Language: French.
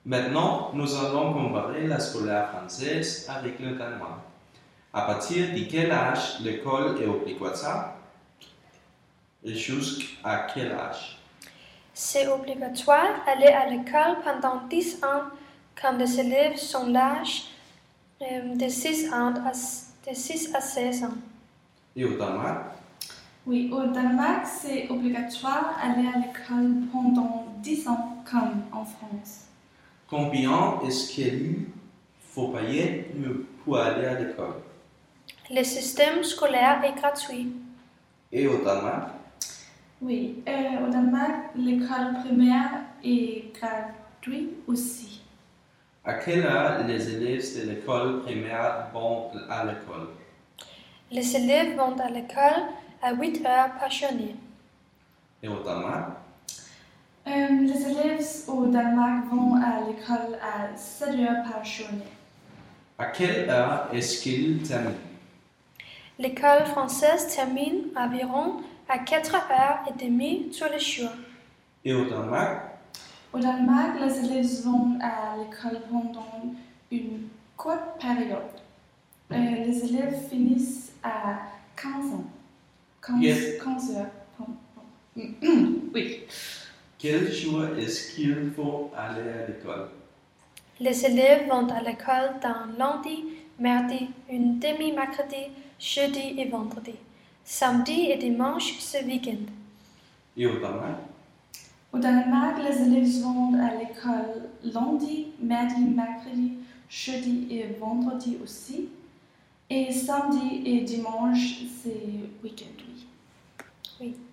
Maintenant, nous allons comparer la scolaire française avec le Danemark. À partir de quel âge l'école est obligatoire et jusqu'à quel âge? C'est obligatoire d'aller à l'école pendant 10 ans quand les élèves sont l'âge de 6 à 16 ans. Et au Danemark? Oui, au Danemark, c'est obligatoire d'aller à l'école pendant 10 ans comme en France. Combien est-ce qu'il faut payer pour aller à l'école? Le système scolaire est gratuit. Et au Danemark? Oui, au Danemark, l'école primaire est gratuite aussi. À quelle heure les élèves de l'école primaire vont à l'école? Les élèves vont à l'école à 8 heures par journée. Et au Danemark? Les élèves au Danemark vont à l'école à 7 heures par journée. À quelle heure est-ce qu'ils terminent? L'école française termine environ à 4h30 tous les jours. Et au Danemark? Au Danemark, les élèves vont à l'école pendant une courte période. Les élèves finissent à 15 ans. 15 heures. Oui. Quel jour est-ce qu'il faut aller à l'école? Les élèves vont à l'école d'un lundi, mardi, une demi-mercredi, jeudi et vendredi. Samedi et dimanche, ce week-end. Et au Danemark? Au Danemark, les élèves vont à l'école lundi, mardi, mercredi, jeudi et vendredi aussi. Et samedi et dimanche, c'est week-end, oui. Oui.